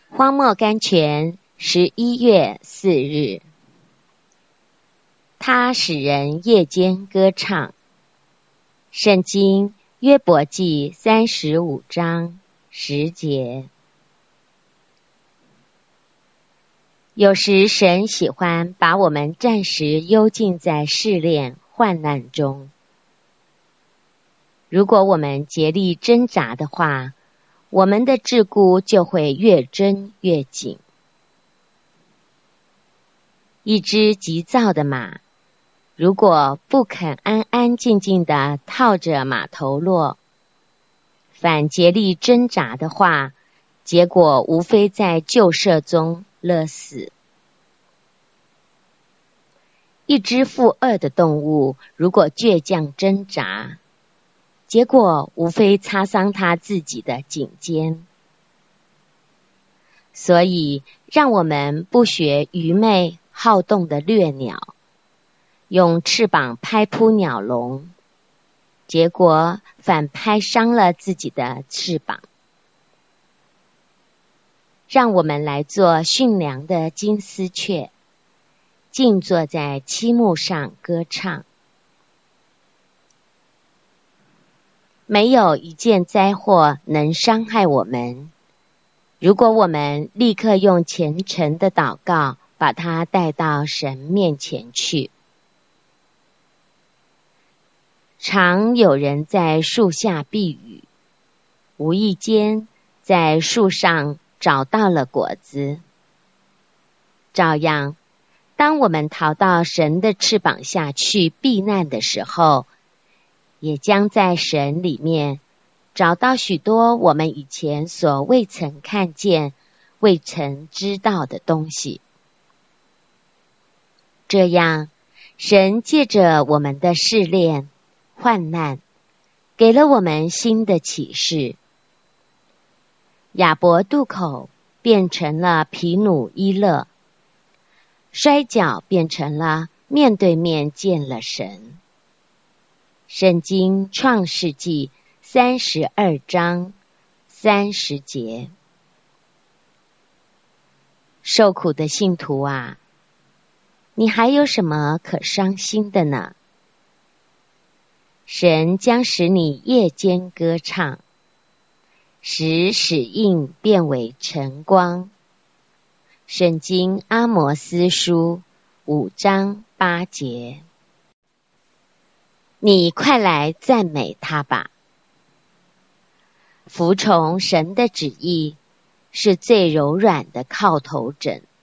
荒漠甘泉11月4日，他使人夜间歌唱。圣经约伯记35章10节。有时神喜欢把我们暂时幽禁在试炼患难中，如果我们竭力挣扎的话，我们的桎梏就会越挣越紧。一只急躁的马，如果不肯安安静静地套着马头落，反竭力挣扎的话，结果无非在旧舍中勒死。一只负2的动物，如果倔强挣扎，结果无非擦伤它自己的颈肩。所以，让我们不学愚昧好动的掠鸟，用翅膀拍扑鸟笼，结果反拍伤了自己的翅膀。让我们来做驯良的金丝雀，静坐在漆木上歌唱。没有一件灾祸能伤害我们，如果我们立刻用虔诚的祷告把它带到神面前去。常有人在树下避雨，无意间在树上找到了果子。照样，当我们逃到神的翅膀下去避难的时候，也将在神里面找到许多我们以前所未曾看见、未曾知道的东西。这样，神借着我们的试炼、患难，给了我们新的启示。亚伯渡口变成了毗努伊勒，摔跤变成了面对面见了神。圣经创世纪32章30节。受苦的信徒啊，你还有什么可伤心的呢？神将使你夜间歌唱，使死印变为晨光。圣经阿摩司书5章8节。你快来赞美他吧。服从神的旨意是最柔软的靠头枕。